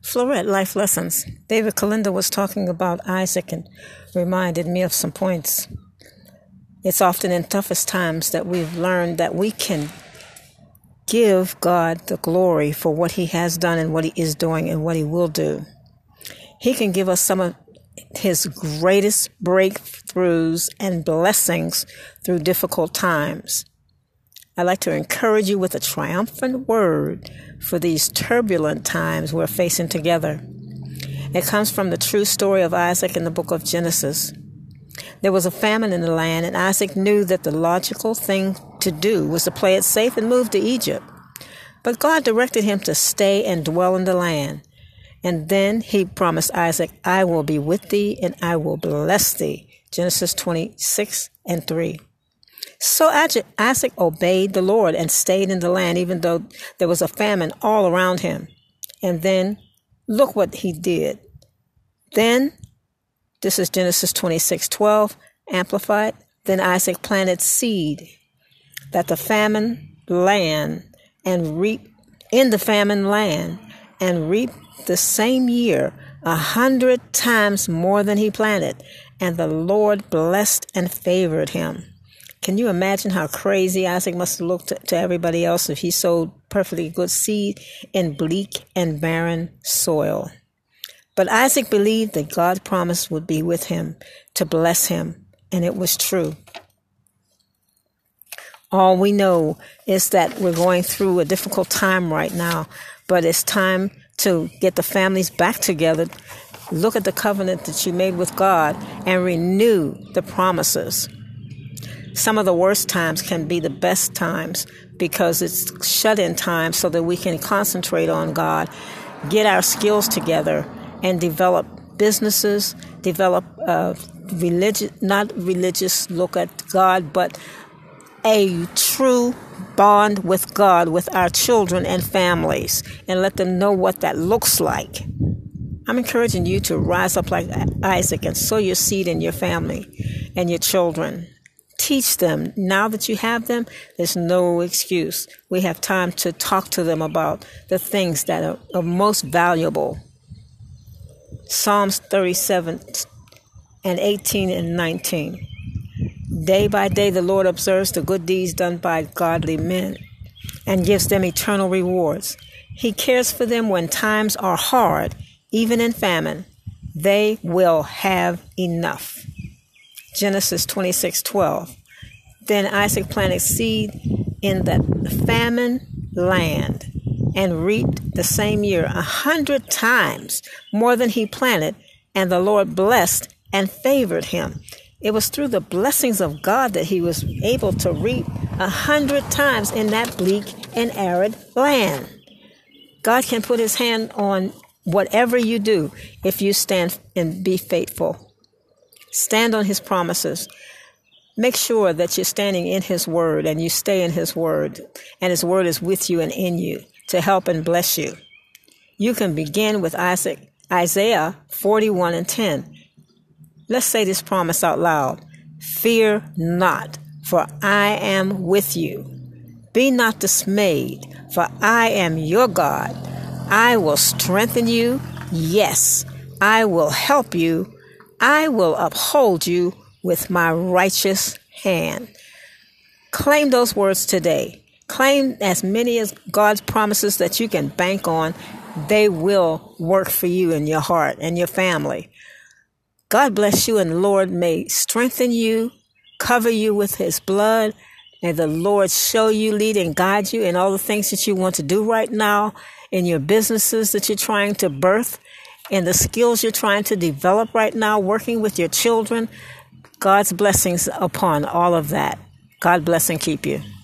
Florette Life Lessons. David Kalinda was talking about Isaac and reminded me of some points. It's often in toughest times that we've learned that we can give God the glory for what he has done and what he is doing and what he will do. He can give us some of his greatest breakthroughs and blessings through difficult times. I'd like to encourage you with a triumphant word for these turbulent times we're facing together. It comes from the true story of Isaac in the book of Genesis. There was a famine in the land, and Isaac knew that the logical thing to do was to play it safe and move to Egypt. But God directed him to stay and dwell in the land. And then he promised Isaac, "I will be with thee and I will bless thee." Genesis 26:3. So Isaac obeyed the Lord and stayed in the land, even though there was a famine all around him. And then look what he did. Then, this is Genesis 26:12, Amplified. Then Isaac planted seed that the famine land and reaped in the famine land and reaped the same year 100 times more than he planted. And the Lord blessed and favored him. Can you imagine how crazy Isaac must have looked to everybody else if he sowed perfectly good seed in bleak and barren soil? But Isaac believed that God's promise would be with him to bless him, and it was true. All we know is that we're going through a difficult time right now, but it's time to get the families back together. Look at the covenant that you made with God and renew the promises. Some of the worst times can be the best times because it's shut-in time so that we can concentrate on God, get our skills together, and develop businesses, develop not religious look at God, but a true bond with God, with our children and families, and let them know what that looks like. I'm encouraging you to rise up like Isaac and sow your seed in your family and your children. Teach them. Now that you have them, there's no excuse. We have time to talk to them about the things that are most valuable. Psalms 37:18-19. Day by day the Lord observes the good deeds done by godly men and gives them eternal rewards. He cares for them when times are hard, even in famine. They will have enough. Genesis 26:12. Then Isaac planted seed in that famine land and reaped the same year 100 times more than he planted, and the Lord blessed and favored him. It was through the blessings of God that he was able to reap 100 times in that bleak and arid land. God can put his hand on whatever you do if you stand and be faithful. Stand on his promises. Make sure that you're standing in his word and you stay in his word, and his word is with you and in you to help and bless you. You can begin with Isaiah 41:10. Let's say this promise out loud. Fear not, for I am with you. Be not dismayed, for I am your God. I will strengthen you. Yes, I will help you. I will uphold you with my righteous hand. Claim those words today. Claim as many as God's promises that you can bank on. They will work for you and your heart and your family. God bless you, and the Lord may strengthen you, cover you with his blood. May the Lord show you, lead, and guide you in all the things that you want to do right now, in your businesses that you're trying to birth, in the skills you're trying to develop right now, working with your children. God's blessings upon all of that. God bless and keep you.